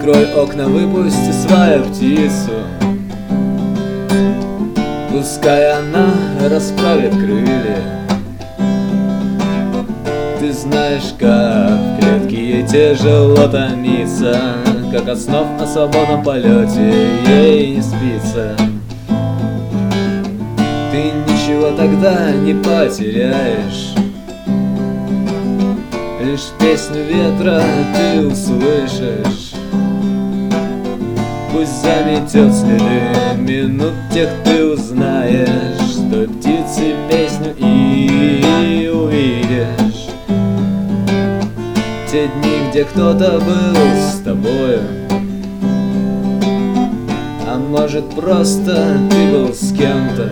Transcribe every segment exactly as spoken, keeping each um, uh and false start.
Открой окна, выпусти свою птицу, пускай она расправит крылья. Ты знаешь, как в клетке ей тяжело томиться, как от снов о свободном полете ей не спится. Ты ничего тогда не потеряешь, лишь песню ветра ты услышишь. Пусть заметет следы минут тех, ты узнаешь той птицы песню и увидишь те дни, где кто-то был с тобою, а может просто ты был с кем-то.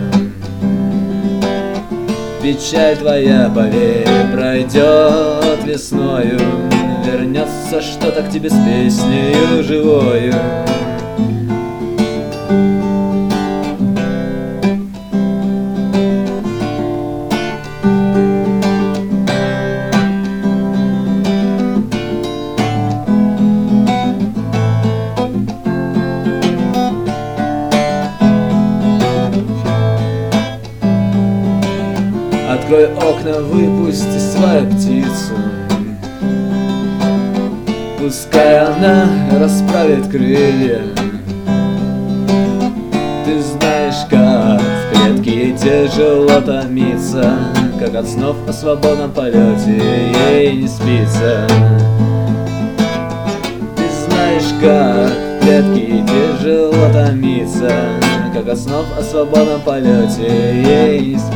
Печаль твоя, поверь, пройдет весною, вернется что-то к тебе с песнею живою. Открой окна, выпусти свою птицу, пускай она расправит крылья. Ты знаешь, как в клетке ей тяжело томиться, как от снов о свободном полете ей не спится. Ты знаешь, как в клетке ей тяжело томиться, как от снов о свободном полете ей не спится.